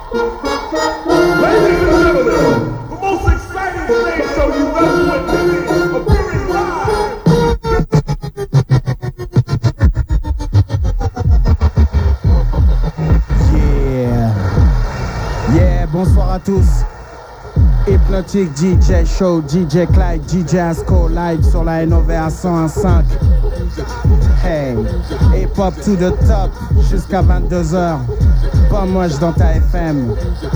Ladies and gentlemen, the most exciting stage show you've ever witnessed, appearing live. Yeah, bonsoir à tous. Hypnotic DJ Show, DJ Clyde, DJ Asco, live sur la NOVA 101.5. Hey, hip-hop to the top, jusqu'à 22h. Pas moche dans ta FM.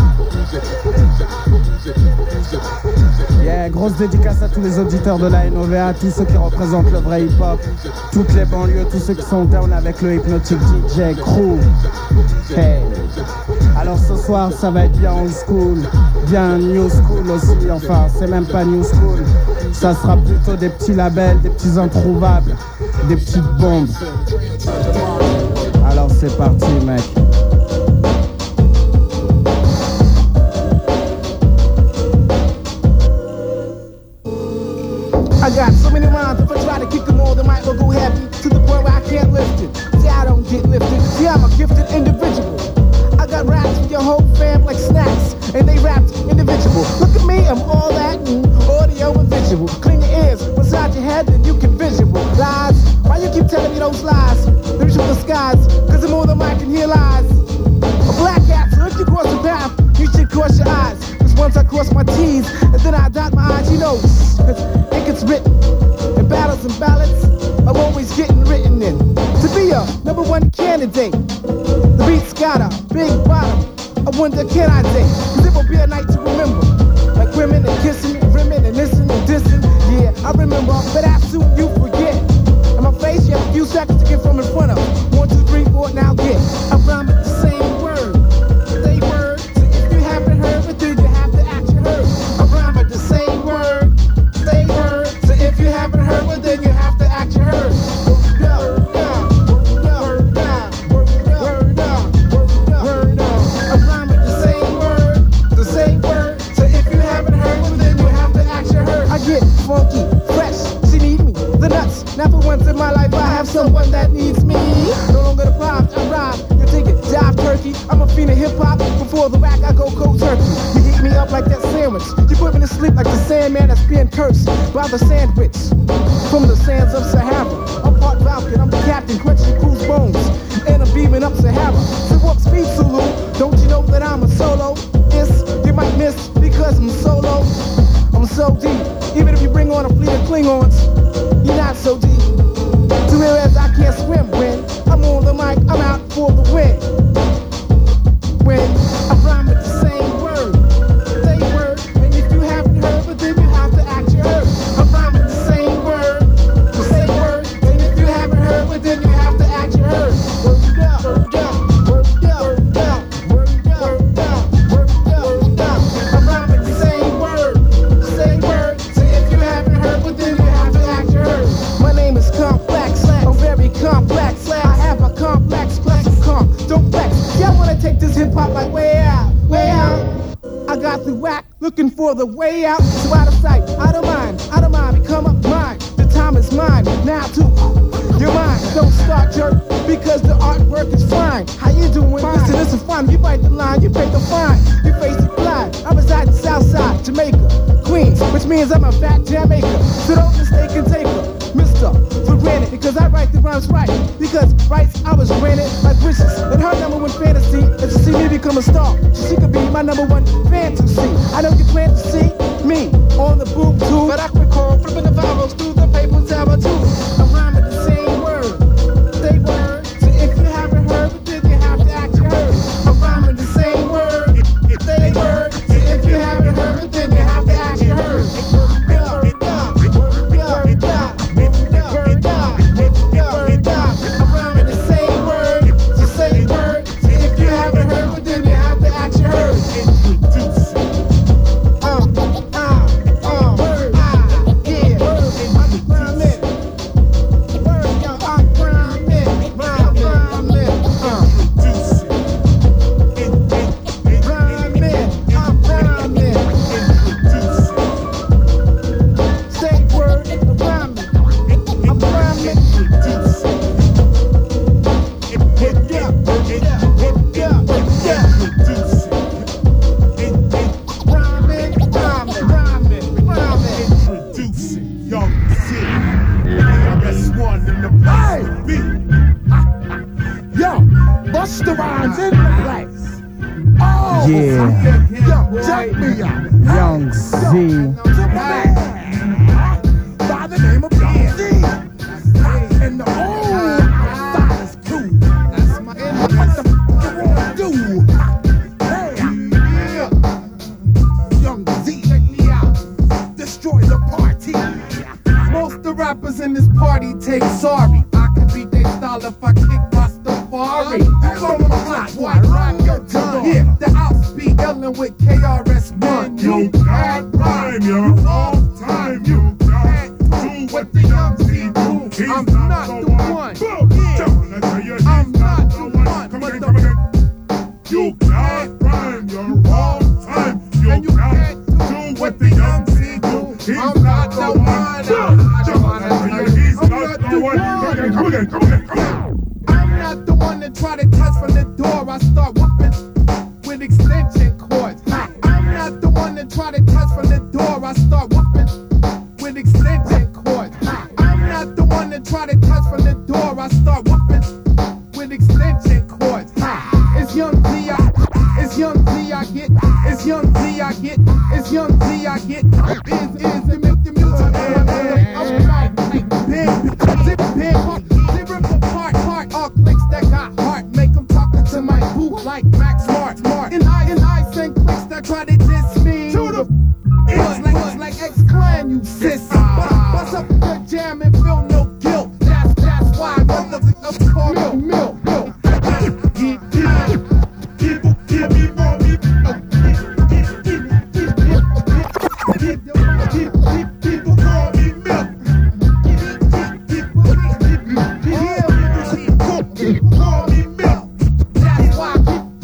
Yeah, grosse dédicace à tous les auditeurs de la NOVA, tous ceux qui représentent le vrai hip-hop, toutes les banlieues, tous ceux qui sont down avec le Hypnotic DJ Crew. Hey. Alors ce soir ça va être bien old school, bien new school aussi, enfin c'est même pas new school, ça sera plutôt des petits labels, des petits introuvables, des petites bombes. Alors c'est parti mec. I got so many rhymes, if I try to kick them all, the mic will go heavy to the point where I can't lift it. See, I don't get lifted, see, I'm a gifted individual. I got raps for your whole fam like snacks, and they rapped individual. Look at me, I'm all that audio and visual. Clean your ears, massage your head, and you can visualize. Why you keep telling me those lies? The visual disguise, cause I'm on the mic and hear lies. A black hat, so if you cross the path, you should cross your eyes. Cause once I cross my T's, and then I dot my I's, you know, it gets written. In battles and ballads, I'm always getting written in. To be a #1 candidate, the beat's got a big bottom. I wonder, can I date? Cause it will be a night to remember. Like women and kissing, rimming and listen and dissing. Yeah, I remember, but as soon you forget. And my face, you have a few seconds to get from in front of. 1, 2, 3, 4, now get. I rhyme with the same word. They word. So if you haven't heard it, then you have to act your heard. I rhyme with the same word. They word. So if you haven't heard it, then you have to act your heard. Funky, fresh, she need me. The nuts, now for once in my life I have someone that needs me. No longer the prize, I rhyme, you dig it, jive turkey. I'm a fiend of hip-hop, before the rack I go cold turkey. You heat me up like that sandwich, you put me to sleep like the Sandman that's being cursed by the sandwich. From the sands of Sahara, I'm part Falcon, I'm the captain, crunching your crew's bones. And I'm beaming up Sahara. So what speed Zulu, don't you know that I'm a solo? This, you might miss, because I'm solo. I'm so deep, even if you bring on a fleet of Klingons, you're not so deep. To whereas I can't swim when I'm on the mic, I'm out for the win. When I rhyme with the same word, they word, and if you haven't heard, but then you have to act your heard. I rhyme with the same word, and if you haven't heard, but then you have to act your heard. Word up, word up, word up, word up, word up, word up, word up, word up. I rhyme with the same word. Say word, so if you haven't heard, but then you have to act your heard. My name is Complex, I'm very complex. I have a complex, plus don't flex. Y'all wanna take this hip hop like way out, way out. I got the whack, looking for the way out. So out of sight, out of mind, become up mine. The time is mine, now too. You're mine, don't start jerk, because the artwork is fine. How you doing? Fine. Listen, fine, you bite the line, you pay the fine. You face the fly, I reside in Southside, Jamaica, Queens, which means I'm a fat Jamaica. So don't mistake and take her, Mr. for granted, because I write the rhymes right. Because rights I was granted like wishes. And her #1 fantasy is to see me become a star. So she could be my #1 fantasy. I know you plan to see me on the boob tube, but I can recall flipping the vowels through the paper tower too. I rhyme with the same word, they word. So if you haven't heard, then you have to act your heard. I rhyme with the same word, they word. So if you haven't heard, then you have to act your heard. Busta Rhymes in the place. Oh, Yeah. Yo, check me out. Young Z. By the name of Young Z. And the old outsiders crew. That's my what the f you wanna do? Hey, yeah. Young Z, check me out. Destroy the party. Most of the rappers in this party take sorry. I could beat their style if I kick Rastafari. It's on the block, why rock your tongue? Yeah, the outspeed yelling with KRS-One. You can't rhyme, you're off time. You can't do what the young Z do. He's I'm not the one. Yeah. I'm not the one. Come again. You can't rhyme, you're off time. You can't do what the young Z do. He's I'm not the one. He's not the one. Come again. I'm not the one that try to test from the door. I start whooping with extension cords. I'm not the one that try to test from the door. I start whooping with extension cords. I'm not the one that try to test from the door. I start whooping with extension cords. It's Young Z, it's Young Z I get. It's Young Z I get. It's Young Z I get. Is to make the music. I'm like big, rip apart, all clicks that got heart. Make them talking to my booth like Max Smart. And I send clicks that try to diss me. To the it's like X-Clan, you sissy. Bust up the jam and feel no guilt. That's why motherfuckers call me Milk. People call me Milk. People call me Milk. That's why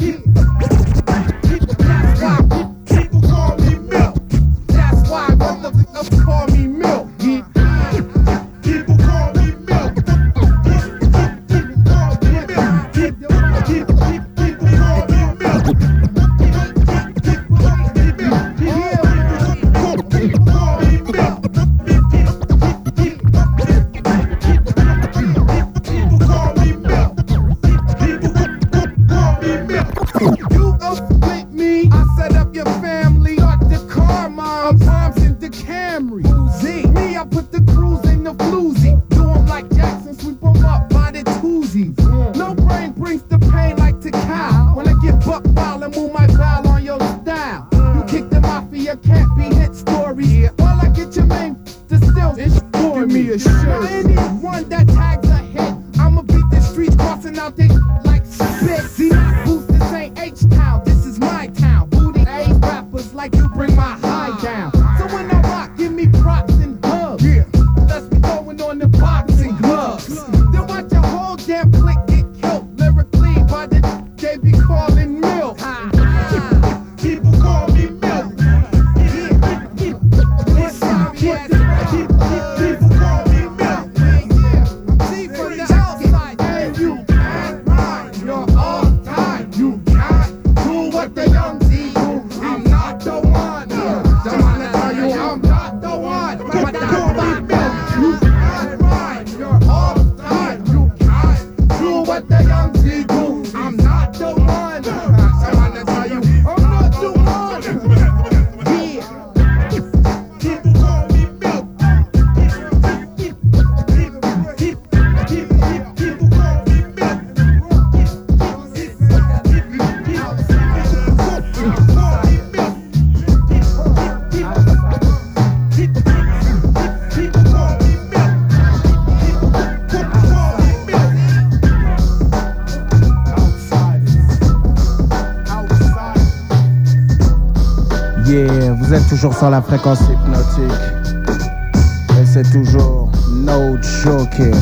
People call me Milk. that's why motherfuckers call me Milk. People call me Milk. People call me Milk. People call me Milk. People call me Milk. You upsplit me, I set up your family. Start the karma, I'm bombs in the Camry. Z, me, I put the crews in the floozy. Do 'em like Jackson, sweep 'em up by the twosies. No brain brings the pain like to cow. When I get buck wild and move my foul on your style. You kick the mafia, can't be hit story. While I get your main, the still it's for me a shirt. Anyone that tags a hit, I'ma beat the streets, crossing out they like spit. See, boost this ain't H-Town, this is my town. Booty A rappers like you bring my high down. So when I rock, give me props and hugs. Let's be going on the boxing gloves. Then watch your whole damn clique get killed lyrically by the they be calling Milk. People call me Milk. People call me Milk. See from the outside, and you can't rhyme. You're all time. You can't do what the Young Z do. I'm not the one. The one that tell you I'm not the one. But that's my Milk. You can't rhyme. You're all time. You can't do what the Young Z do. I'm not the one. Someone that tell you I'm not the one. Yeah. People call me Milk. People call me Milk. Yeah, vous êtes toujours sur la fréquence hypnotique. Et c'est toujours No Joking.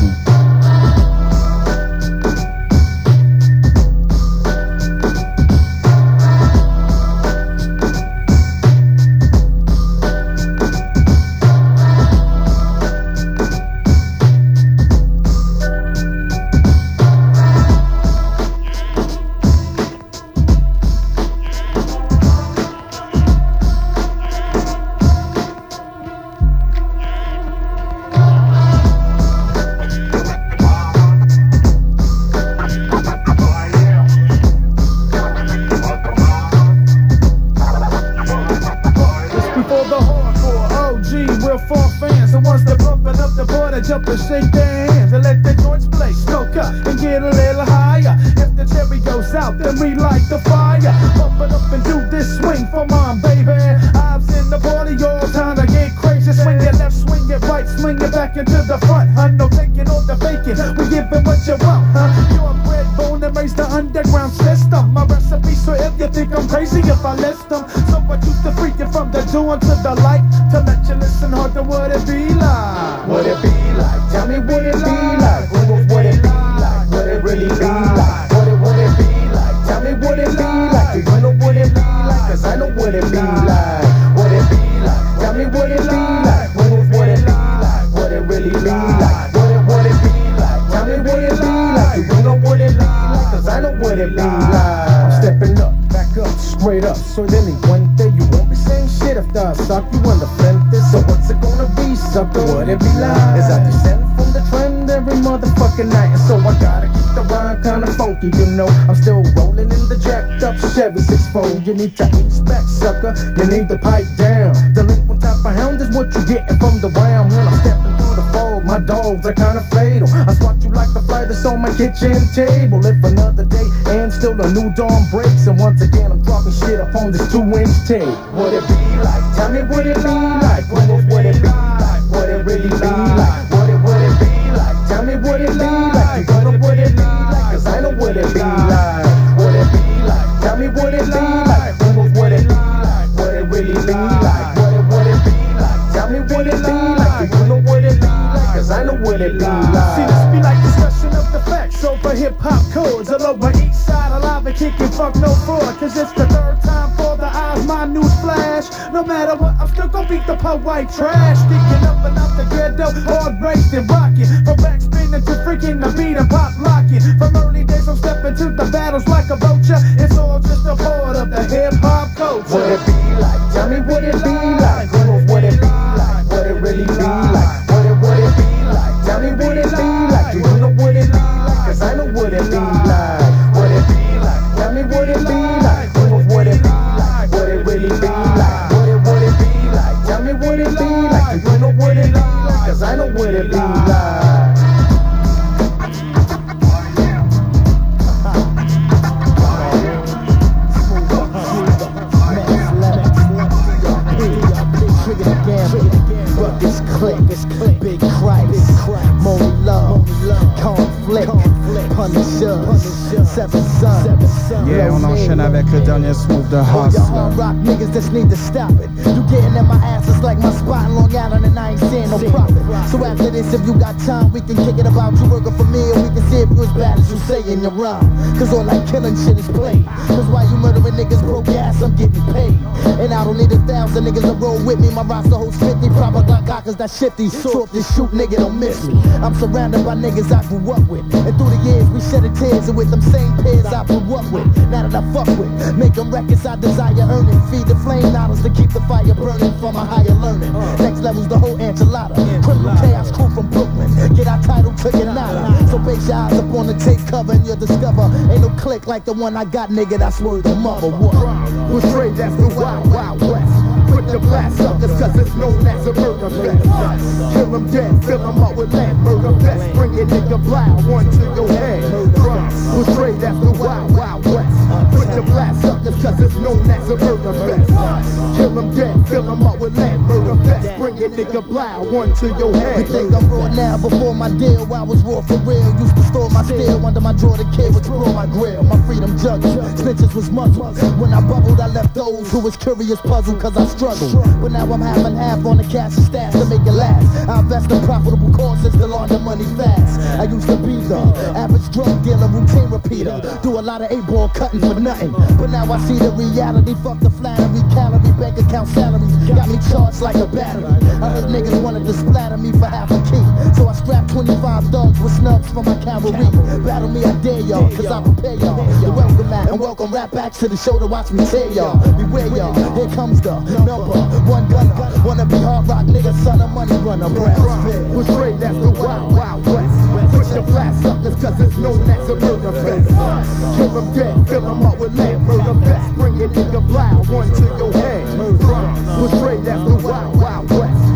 reach up and shake their hands and let the joints play. Smoke up and get a little higher. If the cherry goes out, then we light the fire. Pump it up and do this swing for mom, baby. I've in the party all time to get crazy. Swing it left, swing it right, swing it back into the front. Huh? No taking or the faking. We giving what you want, huh? You're bred, born and raised the underground system. My recipe, so if you think I'm crazy, if I list them. So I used to freak it from the dawn to the light to let you listen hard to what it be like. What it be like? Tell me what it be like. What it be like? What it really be like? What it be like? Tell me what it be like. Do you know what it be like? Cause I know what it be like. What it be like? Tell me what it be like. What it be like? What it really be like? What it be like? Tell me what it be like. Do you know what it be like? Cause I know what it be like. I'm stepping up, back up, straight up. So then one day you won't be saying shit after I suck you on the fence. So what's it gonna be, sucker? What it be like? Is I descend from the trend every motherfucking night? And so I gotta keep the rhyme kinda funky, you know. I'm still rolling in the jacked up Chevy 6-4. You need to expect, sucker. You need to pipe down. Delinquent type of hound is what you getting from the round. When I'm stepping through the fog, my dogs are kinda fatal. I swat you like the fly that's on my kitchen table. If another day and still a new dawn breaks, and once again I'm dropping shit up on this 2-inch tape. What it be like? Tell me what it be like. What it be like? What it really be like? What it be like? Tell me what it be like. You know what it be like? Cause I know what it be like. What it be like? Tell me what it be like. What it be like? What it really be like? What it be like? Tell me what it be like. You know what it be like? Cause I know what it be like. See, this be like discussion of the facts over hip-hop chords. All over east side, alive and kicking, fuck no fraud. Cause it's the third time for the eyes, my news flash. No matter what, I'm still gonna beat the pop white trash. Sticking up and out the ghetto, hard raised and rocking. From backspinning to freaking the beat and pop locking. From early days, I'm stepping to the battles like a vulture. It's all just a part of the hip-hop culture. What it be like? Tell me what it be like. What it be like? What it really be like? What it be like? Tell me what it be like. Do you know what it be like? Cause I know what it be like. What it be like? Tell me what it be like. What it be like? What it really be like? What it be like? Tell me what it be like. Do you know what it be like? Cause I know what it be like. Ruckus click, big Christ, more love, conflict, Punishers, 7 Sons. Yeah, on enchaîne avec le dernier smooth de Hustler. Rock niggas just need to stop it. You getting in my ass is like my spot in Long Island and I ain't seeing no profit. So after this, if you got time, we can kick it about you working for me, or we can see if you as bad as you say in your rhyme. Cause all that killing shit is played. Cause while you murdering niggas broke ass, I'm getting paid. And I don't need 1,000 niggas to roll with me. My roster holds 50 proper Glock that shifty. So if you shoot, nigga, don't miss me. I'm surrounded by niggas I grew up with. And through the years, we shedded tears. And with them same peers I grew up with, now that I fuck with, making records I desire earning. Feed the flame noddles to keep the fire burning for my higher learning. Next level's the whole enchilada. Criminal chaos crew from Brooklyn. Get our title, took it nada. So base your eyes up on the tape cover and you'll discover ain't no click like the one I got, nigga, that's word the mother. What? We're straight, that's the wild, wild west. Put the blast suckers, cause it's known as a murder fest. Kill them dead, fill them up with land, murder fest. Bring a nigga blind, one to your head. We're straight, that's the wild, wild west. Put the blast suckers, cause it's known as a murder fest. Kill them dead, fill them up with land, murder fest. Bring a nigga blind, one to your head. You think I'm raw now? Before my deal, I was raw for real. Used to store my steel under my drawer, the kid would explore my grill. My freedom juggled, snitches was muzzled. When I bubbled, I left those who was curious puzzled, cause I struggled. But now I'm half and half on the cash and stash to make it last. I invest in profitable causes to launder money fast. I used to be the average drug dealer, routine repeater. Do a lot of 8-ball cutting for nothing. But now I see the reality, fuck the flattery. Calorie, bank account salaries got me charged like a battery. I heard niggas wanted to splatter me for half a key. So I strapped 25 thugs with snubs for my cavalry. Battle me, I dare y'all, cause I prepare y'all. The welcome mat and welcome rap back to the show to watch me tear y'all. Beware y'all, here comes the number one gunner. Wanna be hard rock, nigga, son of money runner. Brown We're straight, that's the wild, wild west. Put the blast suckers, cause it's known as a murder fest. Kill them dead, fill them up with land, murder fest. Bring a nigga blind, one to your head. We're straight, that's the wild, wild west. Put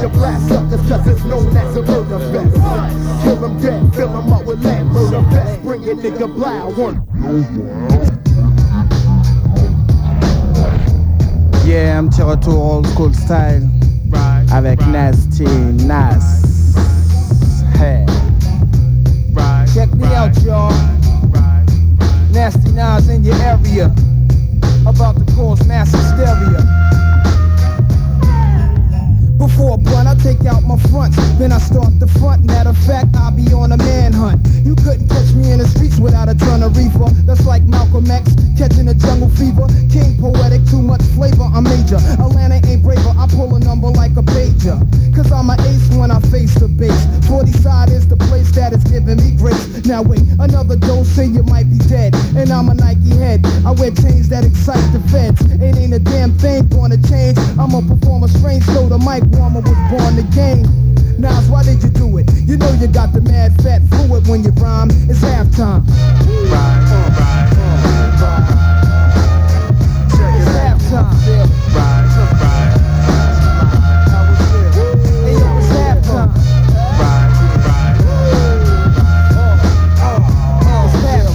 you blast suckers cause it's known as a murder fest. Kill them dead, fill them up with lead, murder fest. Bring your nigga Blau one. Yeah, un petit retour old school style avec Nasty Nas. Hey. Check me out, y'all. Nasty Nas in your area. About to cause mass hysteria. Before a blunt, I take out my fronts, then I start the front. Matter of fact, I'll be on a manhunt. You couldn't catch me in the streets without a ton of reefer. That's like Malcolm X catching a jungle fever. King poetic, too much flavor, I'm major. Atlanta ain't braver, I pull a number like a pager. Cause I'm an ace when I face the base. 40 side is the place that is giving me grace. Now wait, another dose and you might be dead. And I'm a Nike head, I wear chains that excite the feds. It ain't a damn thing gonna change. I'ma perform a strange show, the mic warmer was born the game. Nas, why did you do it? You know you got the mad fat fluid when you rhyme. It's halftime. It's halftime. Hey yo, it's halftime. It's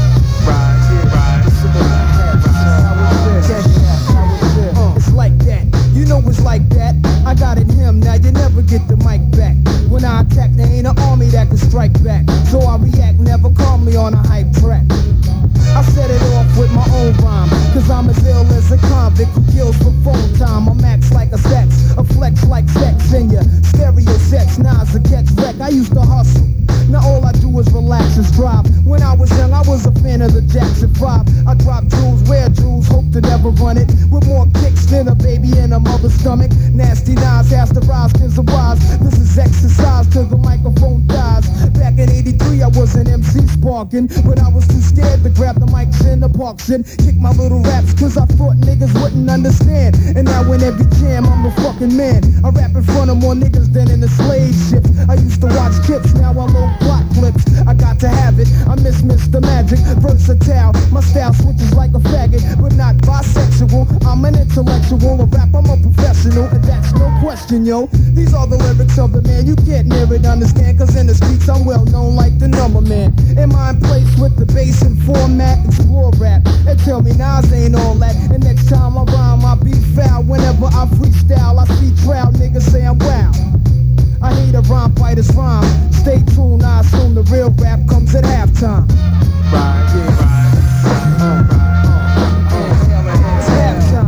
halftime. It's like that. You know it's like that. I got in him, now you never get the mic back. When I attack, there ain't an army that can strike back. So I react never calmly on a hype track. I set it off with my own rhyme, cause I'm as ill as a convict who kills for phone time. I'm max like a sex, a flex like sex in ya. Stereo sex, Nas a catch wreck. I used to hustle. Now all I do is relax and strive. When I was young, I was a fan of the Jackson 5. I dropped jewels, wear jewels, hope to never run it. With more kicks than a baby in a mother's stomach. Nasty Nas has to rise, cause I'm wise. This is exercise till the microphone dies. Back in 83, I was an MC sparking, but I was too scared to grab the mics in the parks and kick my little raps, cause I thought niggas wouldn't understand. And now in every jam, I'm the fucking man. I rap in front of more niggas than in the slave ship. I used to watch Kips, now I load plot clips. I got to have it, I miss Mr. Magic. Versatile, my style switches like a faggot, but not bisexual. I'm an intellectual, a rap, I'm a professional, and that's no question, yo. These are the lyrics of the man, you can't near it, understand, cause in the streets I'm well known like the number man. In my place with the bass and format, explore rap, and tell me Nas ain't all that. And next time I rhyme, I be foul. Whenever I freestyle, I see trial niggas say I'm wow. I hate a rhyme fighter's rhyme. Stay tuned, I assume the real rap comes at halftime. It's halftime.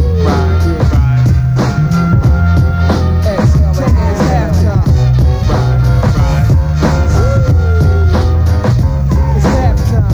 It's halftime. It's halftime.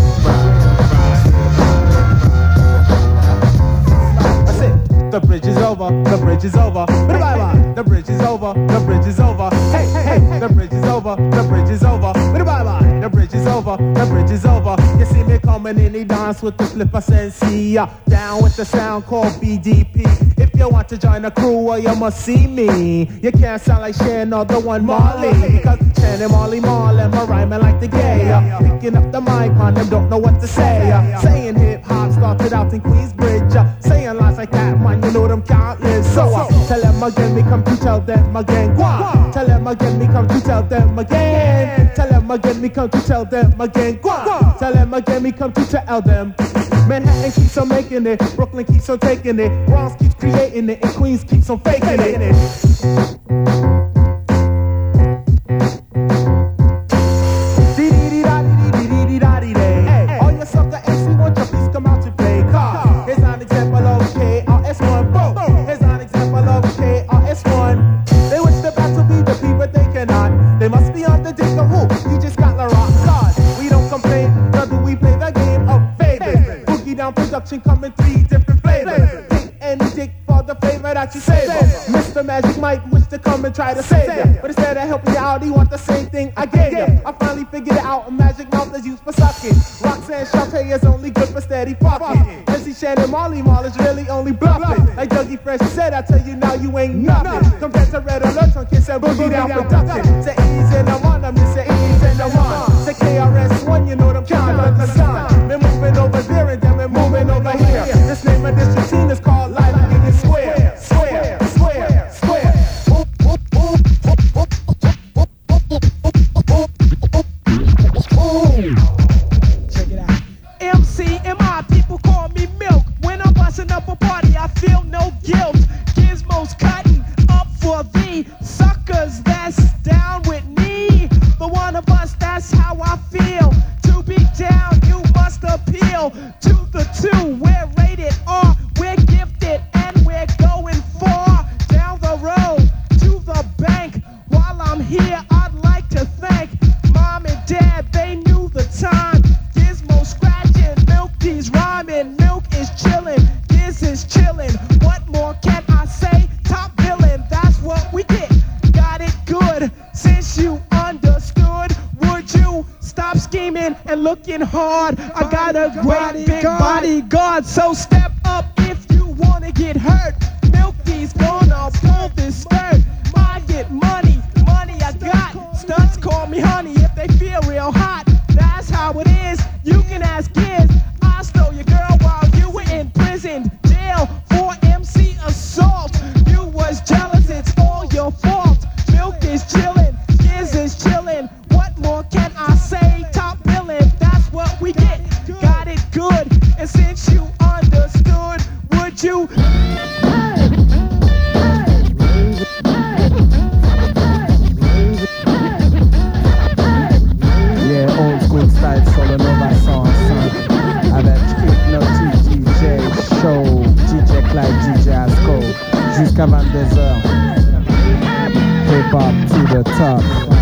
That's it. The bridge is over. The bridge is over. Bye-bye. The bridge is over. The bridge is over. Hey, hey. The bridge is over. The bridge is over. Bye-bye. The bridge is over. The bridge is over. You see me coming in, he dance with the flipper sensei. Down with the sound called BDP. If you want to join the crew, well, you must see me. You can't sound like Shan or the one Marley, because Shan and Marley Marlin, my rhyming like the gay. Picking up the mic, man, them don't know what to say. Saying hip-hop started out in Queensbridge. Saying lines like that, man, you know them countless. So tell them again, me come to tell them again. Tell them again, me come to tell them again. Tell them again, me come to tell them again. Tell them again, me come to tell them. Manhattan keeps on making it, Brooklyn keeps on taking it, Bronx keeps creating it, and Queens keeps on faking it. Hey, all your sucker MC, won't you please come out to play? Here's an example of KRS-One. Here's an example of KRS-One. They wish the battle be the people they cannot. They must be on the dick of who? You just got the rock God. We don't complain, nor do we play the game of favor. Boogie Down Production come in 3 different flavors. Dick and dick for the flavor that you savor. Mr. Magic might wish to come and try to save ya, but instead of helping you out, he want the same thing I gave ya. I finally figured it out, a magic mouth is used for sucking. Roxanne Shantae is only good for steady popping. MC Shannon Marley Marl is really only bluffing. Like Dougie Fresh said, I tell you now you ain't nothing. Compared to Red Alert on Kiss and Boogie Down Production. Say ease and I'm on them, you say ease and I'm on. Say KRS-One, you know them can't understand. We're moving over there and then we're moving over here. This name of this routine is called Life in the Square. Square, square, square. appeal to the two. We're rated R, we're gifted, and we're going far down the road to the bank. While I'm here, I'd like to thank Mom and Dad, they knew the time. Gizmo scratching, Milky's rhyming, Milk is chilling, Giz is chilling. What more can I say? Top billing, that's what we get. Got it good, since you understood. Would you stop scheming and looking hard? I got a great big bodyguard, so step up if you wanna get hurt. Milky's gonna pull this skirt. I get money, money I got. Stunts call me honey if they feel real hot. That's how it is, you can ask kids. I stole your girl while you were in prison. Jail for MC assault. You was jealous, it's all your fault. Milk is chillin', Giz is chillin'. What more can I say? Top billin', that's what we get. Got it good, and since you understood, would you? Yeah, old school style solo Nova Song avec Hypnotic DJ Show, DJ Clyde, DJ Asco, jusqu'à 22h. Hip hop to the top.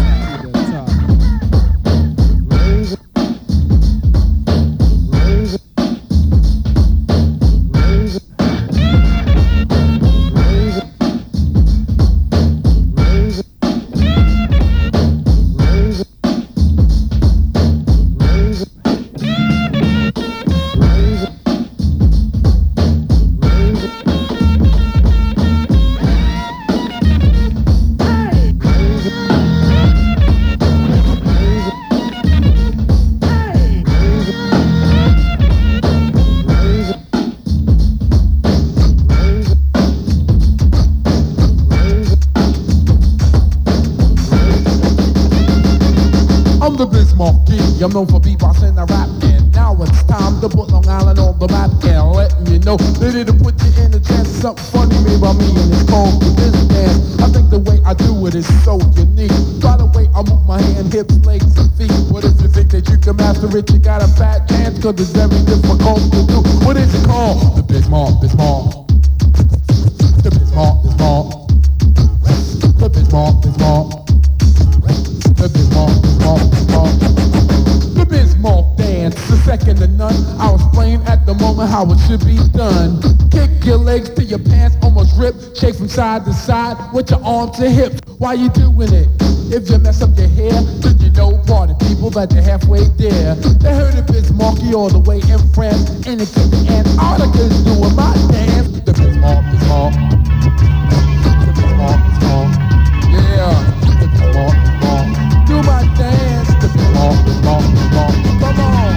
I'm the Biz Markie, I'm known for beatboxing and rap, and now it's time to put Long Island on the map and letting you know that it'll put you in a chance. Something funny made by me and it's called the Biz Dance. I think the way I do it is so unique. By the way, I move my hand, hips, legs, and feet. But if you think that you can master it, you got a fat chance, cause it's very difficult to do. What is it called? The Biz Mark, Biz Mark. The Biz Mark, Biz Mark. The Biz Mark, Biz Mark. The Biz Mark, Biz Mark, Biz Mark. The Biz Mark dance, the second to none. I'll explain at the moment how it should be done. Kick your legs till your pants almost rip. Shake from side to side with your arms to hips. Why you doing it? If you mess up your hair, then you know party people that you're halfway there. They heard of Biz Markie all the way in France. And it's in the Antarctica's doing my dance. The Biz Mark, Biz Mark. The Biz Mark, Biz Mark. Yeah. The Biz Mark, Biz Mark. Do my dance. The Biz Mark, Biz Mark, Biz Mark. Come on.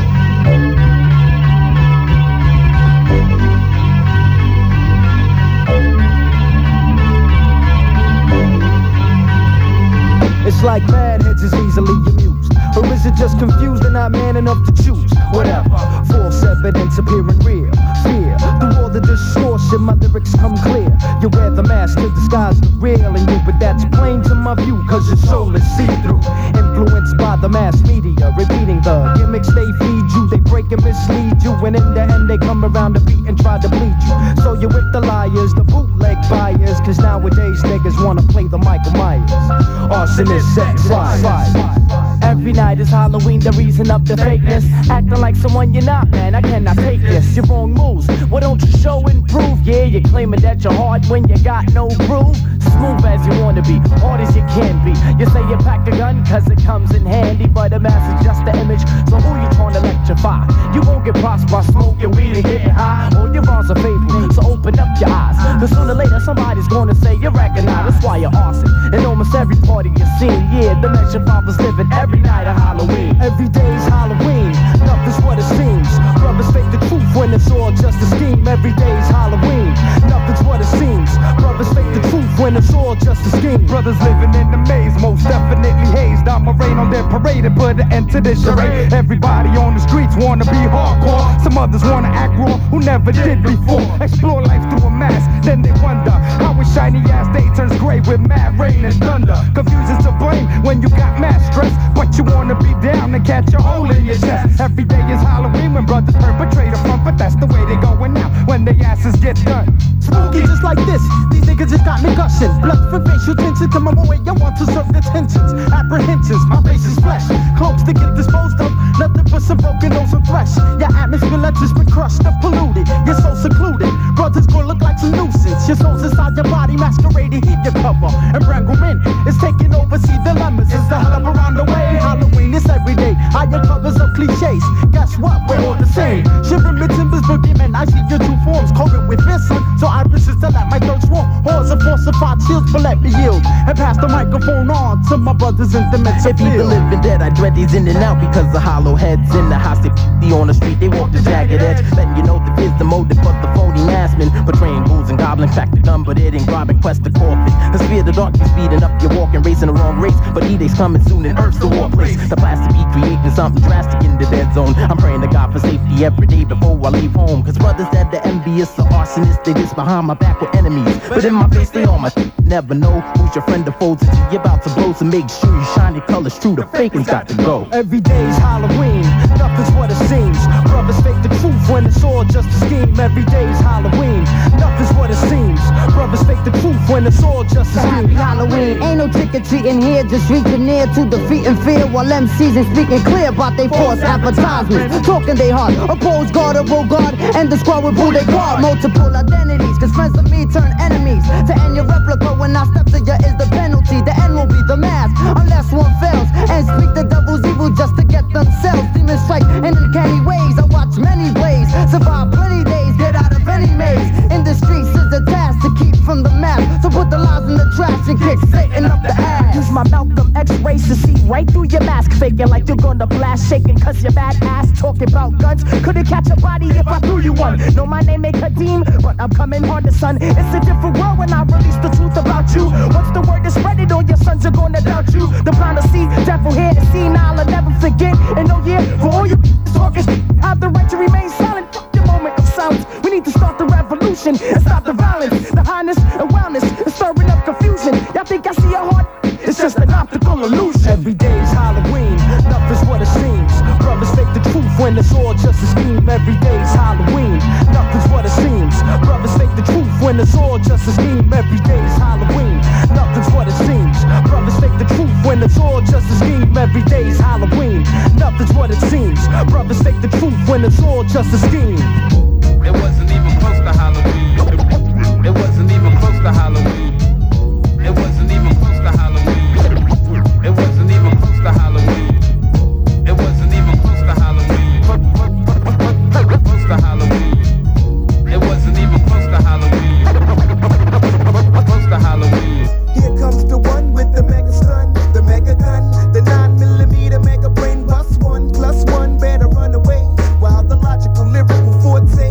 It's like mad heads is easily amused. Or is it just confused and not man enough to choose? Whatever, false evidence appearing real. Fear, through all the distortion, my lyrics come clear. You wear the mask to disguise the real in you, but that's plain to my view, cause your soul is see-through. Influenced by the mass media, repeating the gimmicks they feed you. They break and mislead you, and in the end they come around the beat and try to bleed you. So you're with the liars, the bootleg buyers, cause nowadays niggas wanna play the Michael Myers. Arsonist, sex, fire. Every night is Halloween, the reason of the fakeness. Acting like someone you're not, man, I cannot take this. Your wrong moves, why don't you show and prove? Yeah, you're claiming that you're hard when you got no groove. Smooth as you wanna be, hard as you can be. You say you pack a gun cause it comes in handy, but a mask is just the image, so who you trying to electrify? You won't get prosperous by smoking weed and getting high. All your bars are fable, so open up your eyes, cause sooner or later somebody's gonna say you're recognized. That's why you're arson in almost every party you see. Yeah, the Nation Fathers living every night of Halloween. Every day's Halloween, nothing's what it seems. Brothers fake the truth when it's all just a scheme. Every day's Halloween, nothing's what it seems. Brothers fake the truth when it's all just a scheme. Brothers living in the maze, most definitely hazed. I'ma rain on their parade and put an end to this charade. Everybody on the streets wanna be hardcore. Some others wanna act raw who never did before. Explore life through a mask, then they wonder how a shiny ass day turns gray with mad rain and thunder. Confusion's to blame when you got mad stress, but you wanna be down and catch a hole in your chest. Every day is Halloween when brothers perpetrate got me gushing. Blood for facial tension, come my way, I want to serve the tensions. Apprehensions, my face is flesh. Cloaks to get disposed of, nothing but some broken nose and flesh. Your atmosphere let just been crushed up, polluted. You're so secluded, brothers gonna look like some nuisance. Your soul's inside your body, masquerading, heat your cover. Embranglement is taking over, see dilemmas. It's the hell up around the way. Halloween is every day, higher covers of cliches. Guess what, we're all the same. Shivering me timbers, boogeyman, I see your two forms, coated with fear, son. So I resist to let my third swarm. Hordes of falsified shields, but let me yield and pass the microphone on to my brothers in dementia. If either living dead, I dread these in and out because of hollow heads in the house. They on the street, they walk the jagged edge, letting you know the is the motive of the phony maskmen, portraying ghouls and goblins. Crack the gun, but it ain't robbing, quest the coffin. Cause fear the dark, you're speeding up, you're walking, racing the wrong race. But E-Day's coming soon and Earth's the war place. The plastic be creating something drastic in the dead zone. I'm praying to God for safety every day before I leave home. Cause brothers that the envious or arsonists, they just behind my back with enemies. But in my face, they on my never know who's your friend or foe till you're about to blow. So make sure you shine your colors true, the faking's got to go. Every day's Halloween, nothing's what it seems. Brothers fake the truth when it's all just a scheme. Every day's Halloween, nothing's what it seems. Brothers fake the truth when it's all just a scheme. Happy Halloween, ain't no trick-or-treating here, just reaching near to defeat and fear. While MCs ain't speaking clear about they false advertisements, talking they hard, oppose God or roll God, and the squad will pull they guard. Multiple identities, cause friends of me turn enemies. To end your replica when I step to you is the penalty. The end will be the mask, unless one fails and speak the devil's evil just to get themselves. Demons strike in uncanny ways, I watch many ways, survive plenty days, get out of any maze. In the streets is a task to keep from the map, so put the lies in the trash and kick Satan up the ass. Use my Malcolm X-rays to see right through your mask, faking like you're gonna blast, shaking cause you're badass. Talking about guns, couldn't catch a body if I threw you one. No, my name ain't Kadeem, but I'm coming harder, son. It's a different world when I release the truth about you. Once the word is spread, it all your sons are gonna doubt you. The blind to see, devil here to see, now I'll never forget. And oh yeah, for all you talkers, have the right to remain silent. Fuck your moment of silence. We need to start the revolution and stop the violence. The highness and wellness is stirring up confusion. Y'all think I see your heart? It's just an optical illusion. Every day's Halloween, nothing's what it seems. Brothers fake the truth when it's all just a scheme. Every day's Halloween, nothing's what it seems. Brothers fake the truth when it's all just a scheme. Every day's Halloween, nothing's what it seems. Brothers fake the truth when it's all just a scheme. Every day's Halloween, nothing's what it seems. Brothers fake the truth when it's all just a scheme. It wasn't even close to Halloween. It wasn't even close to Halloween. It wasn't even close to Halloween. It wasn't even close to Halloween. It wasn't even close to Halloween. Close to Halloween. It wasn't even close to Halloween. Close to Halloween. Here comes the one with the mega stun, the mega gun, the 9mm mega brain bust. 1 + 1 better run away. While the logical lyrical forte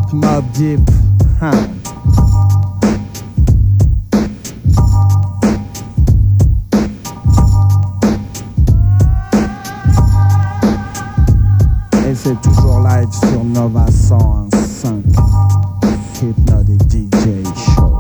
Mobb Deep. Et c'est toujours live sur Nova 101.5. Hypnotic DJ Show.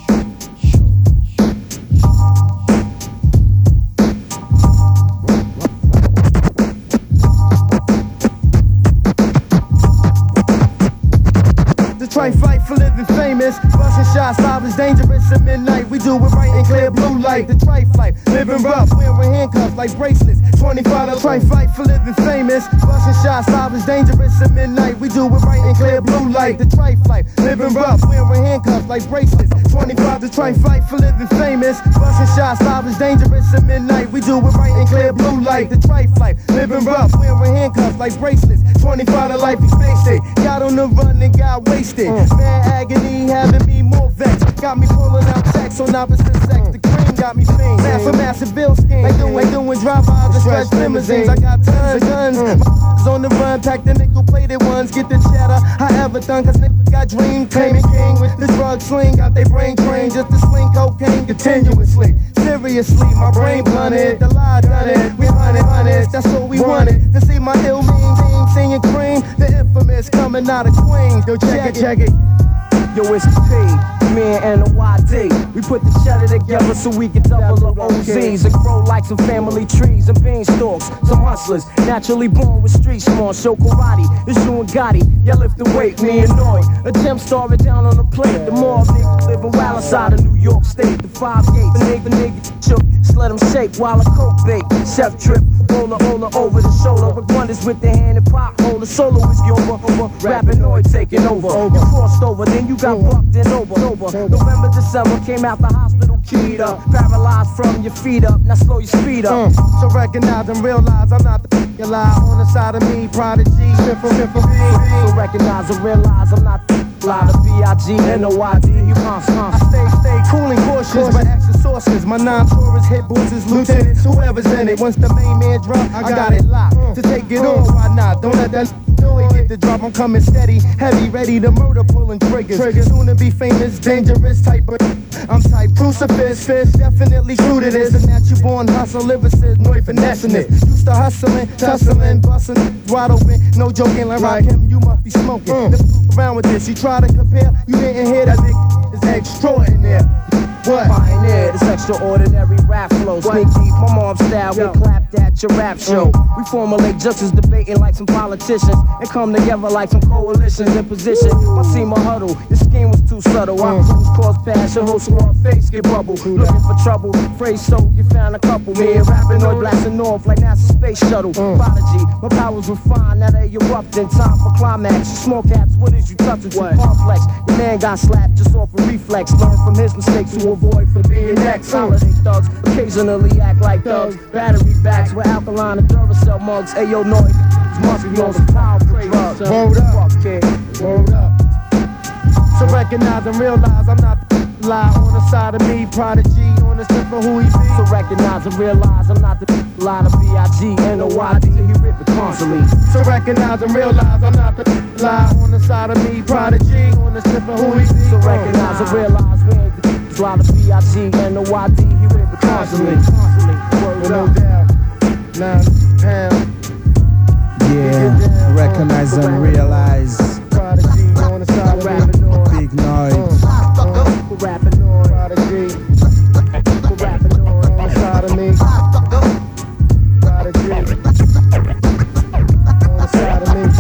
Fight for living famous, busting shots, live is dangerous at midnight. We do it right in clear blue light. The tri-flight, living rough, wearing handcuffs like bracelets. 25 to tri-fight for living famous, busting shots, live is dangerous at midnight. We do it right in clear blue light. The tri-flight, living rough, wearing handcuffs like bracelets. 25 to tri-fight for living famous, busting shots, live is dangerous at midnight. We do it right in clear blue light. The tri-flight, living rough, wearing handcuffs like bracelets. 25 to life expected, got on the run and got wasted. Man agony having me more vexed. Got me pulling out checks on opposite sex. The cream got me fiend. Massive bill scheme. Like doing drive-bys and stretch limousines. I got tons of guns. My on the run, pack the nickel-plated ones. Get the cheddar. However done, cause niggas got dream. Claiming king with the drug sling. Got they brain trained just to sling cocaine continuously. Seriously, my brain blunted. The lie done it. We hunted. That's what we wanted. To see my ill mean team singing cream. The infamous coming out of Queens. Yo, check it. Yo, it's the P, me and the YD. We put the cheddar together so we can double the OZs and grow like some family trees and beanstalks. Some hustlers, naturally born with street smart. Show karate, it's you and Gotti. Yeah, lift the weight, me and Noy. A gem starving down on the plate. The more niggas living wild inside of New York State. The 5 gates, the nigga shook. Just let them shake while a coke bake. Chef trip, roller over the shoulder. With wonders with the hand and pop holder. Solo is over. Rapping Noy taking over. You crossed over, then you got bucked and over. November, December, came out the hospital keyed up. Paralyzed from your feet up, now slow your speed up. So recognize and realize I'm not the f***ing lie. On the side of me, Prodigy, So recognize and realize I'm not the lie. The B-I-G-N-O-I-D, you I stay cool and cautious, but extra sources. My non-tourists hit bosses, lieutenants, whoever's in it. Once the main man drop, I got it locked. To take it on, why not? Don't let that know it get the drop. I'm coming steady, heavy, ready to murder, pulling triggers. Soon to be famous, dangerous type of. I'm type crucifix, definitely true to this. A natural born hustle, lyricist, no finessing it. Used to hustling, tussling, busting, wide open, no joking. Like him, you must be smoking. Around with this, you try to compare, you didn't hear that nigga is extraordinary. What? Pioneer, this extraordinary rap flow. Sneak deep, my mom's style, get clapped at your rap show. We formulate justice, debating like some politicians, and come together like some coalitions in position. I see my huddle, your scheme was too subtle. I cruise, cause passion, whole smart face, get bubble. Looking for trouble, phrase so, you found a couple. Me and rapping or blasting off like NASA space shuttle. Prodigy, my powers refined, now they erupting. Time for climax, you small cats, what is you touching? Too complex, your man got slapped just off a reflex. Learn from his mistakes to avoid from being next. Holiday thugs occasionally act like thugs. Battery backs with alkaline and Duracell mugs. Ayo, Noy, must be on some power drugs. Word up. So recognize and realize I'm not the lie. On the side of me, Prodigy, on the strip of who he be. So recognize and realize I'm not the lie. The B-I-G-N-O-I-D, he rip it constantly. So recognize and realize I'm not the lie. On the side of me, Prodigy, on the strip of who he be. So recognize and realize we ain't the fly. The B-I-G-N-O-I-D, he rip it constantly. Word up. £9. Yeah, recognize and realize. Prodigy on the side of me. Big noise. Rapping on. Prodigy. Rapping on the side of me. Prodigy. On the side of me.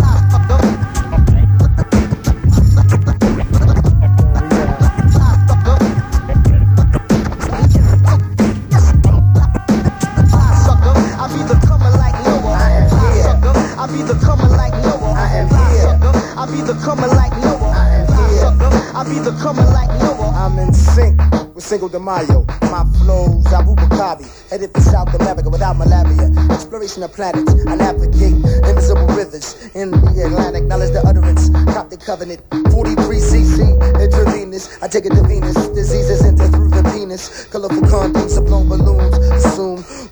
I'm in sync with Cinco de Mayo. My flows, Abu Bakari, headed for South America without malaria. Exploration of planets, I navigate invisible rivers in the Atlantic. Knowledge the utterance, Coptic covenant, 43cc intravenous. I take it to Venus, diseases enter through the penis. Colorful condoms, blown balloons, assume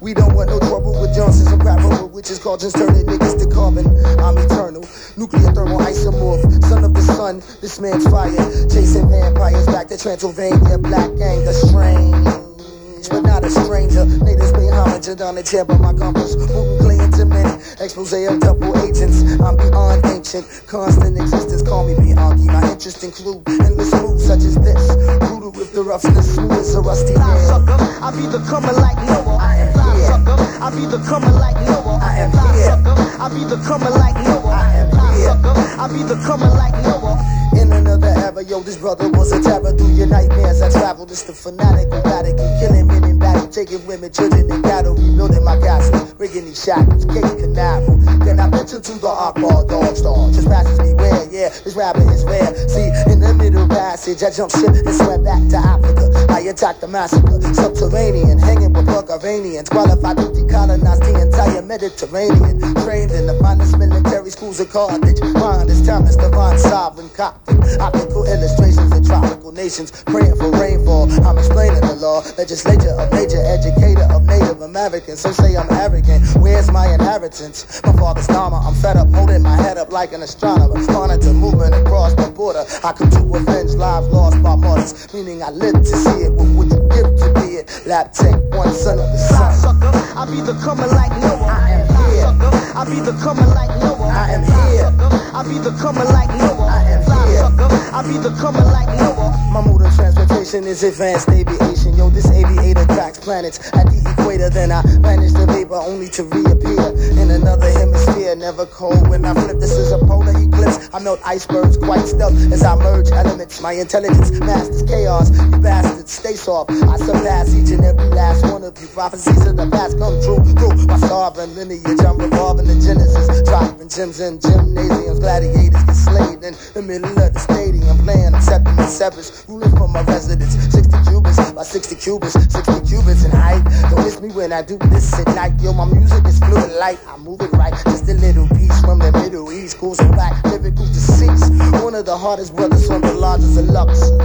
We don't want no trouble with Johnsons or crap over witches, cauldrons turning niggas to carbon. I'm eternal, nuclear thermal isomorph, son of the sun, this man's fire. Chasing vampires back to Transylvania, black anger strange, but not a stranger. Natives pay homage on the chair by my compass. Moving clay into men, expose of double agents. I'm beyond ancient, constant existence. Call me Bianchi. My interest include endless moves such as this. Brutal with the roughness, smooth as a rusty nail. Sucker, I be the coming like Noah. I am here. Sucker, I be the coming like Noah. I am here. Sucker, I be the coming like Noah. I am here. Sucker, I be the coming like Noah. In another era, yo, this brother was a terror. Through your nightmares, I traveled. It's the fanatic, erratic, and killing men in battle, taking women, children, and cattle, rebuilding my castle, rigging these shackles, Cape Canaveral. Then I venture to the Akbar Dog Star. Just passes beware, yeah, this rabbit is rare. See, in the middle passage, I jumped ship and swam back to Africa. I attacked the massacre, subterranean, hanging with Bulgarians, qualified to decolonize the entire Mediterranean. Trained in the finest military schools of Carthage. Mind is timeless, divine, sovereign, Coptic. Optical illustrations of tropical nations, praying for rainfall. I'm explaining the law, legislature of nature, educator of Native Americans. Some say I'm arrogant, where's my inheritance? My father's Dharma, I'm fed up, holding my head up like an astronomer. Monitor movement across the border. I come to avenge lives lost by martyrs, meaning I live to see it. What would you give to be it? Lab tech, one son of the sun. Sucker, I be the coming like Noah. I am here. Sucker, I be the coming like Noah. I am here. Sucker, I be the coming like Noah. I am here. Sucker, I be the coming like Noah. My mode of transportation is advanced aviation. Yo, this aviator tracks planets at the equator. Then I vanish the vapor only to reappear in another hemisphere. Never cold when I flip. This is a polar eclipse. I melt icebergs quite stealth as I merge elements. My intelligence masters chaos. You bastards, stay soft. I surpass each and every last one of you. Prophecies of the past come true through my starving lineage. I'm revolving the Genesis, dropping gems in gymnasiums. Gladiators get slayed in the middle of the stadium. Playing Septimus Severus, ruling from my residence. 60 cubits by 60 cubits, 60 cubits in height. Don't miss me when I do this at night. Yo, my music is fluid light. I move it right, just a little piece from the Middle East. Goes and back, lyrical deceased. One of the hardest brothers on the largest of Luxor.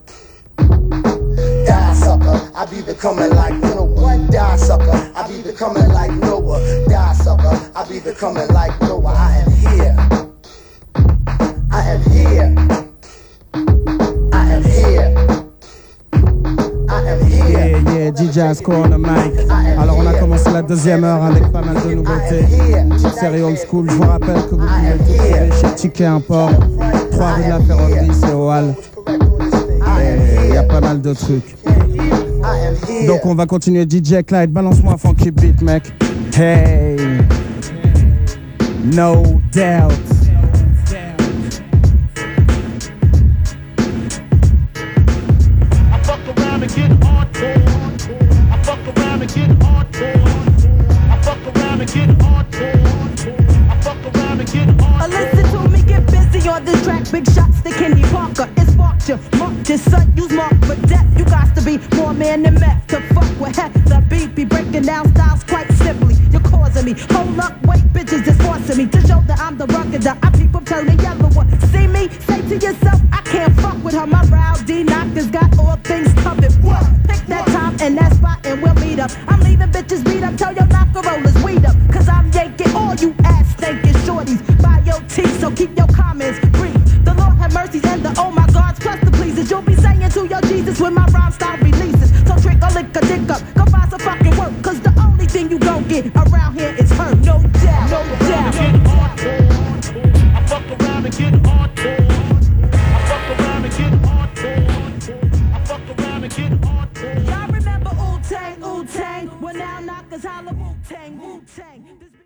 Die sucker, I be becoming like, you know what? Die sucker, I be becoming like Noah. Die sucker, I be becoming like Noah. I am here. I am here. I am here. I am here. Yeah, DJ Asco on the mic. Alors on a commencé la deuxième heure avec pas mal de nouveautés. Petite série old school. Je vous rappelle que vous pouvez tout trouver chez Ticket Import, 3 rue de la Ferronnerie, c'est au Hall. Et il y a pas mal de trucs. Donc on va continuer. DJ Clyde, balance-moi un funky beat, mec. Hey, no doubt. Listen to me, get busy on this track. Big shots to Kenny Parker. It's sparked you. Mark this son, use mark for death. You got to be more man than meth to fuck with heck. The beat be breaking down styles quite simply. You're causing me. Hold up, wait, bitches is forcing me to show that I'm the rugged. I peep them turning yellow. See me? Say to yourself, I can't fuck with her. My rowdy knockers got all things covered. What? Pick that time and that spot and we'll meet up. I'm leaving bitches beat up. Tell your knocker rollers weed up. Cause I'm yanking all you ass stinking shorties by your teeth. So keep your comments brief. The Lord have mercy and the oh my gods plus the pleases. You'll be saying to your Jesus when my rhyme style releases. So trick a lick a dick up. Go find some fucking work. Cause the only thing you gon' get around here is hurt. No doubt. No doubt. I fuck around and get hardcore. I fuck around and get hardcore. I fuck around and get hardcore. Y'all remember Wu-Tang, Wu-Tang? Well now knockers holla Wu-Tang, Wu-Tang.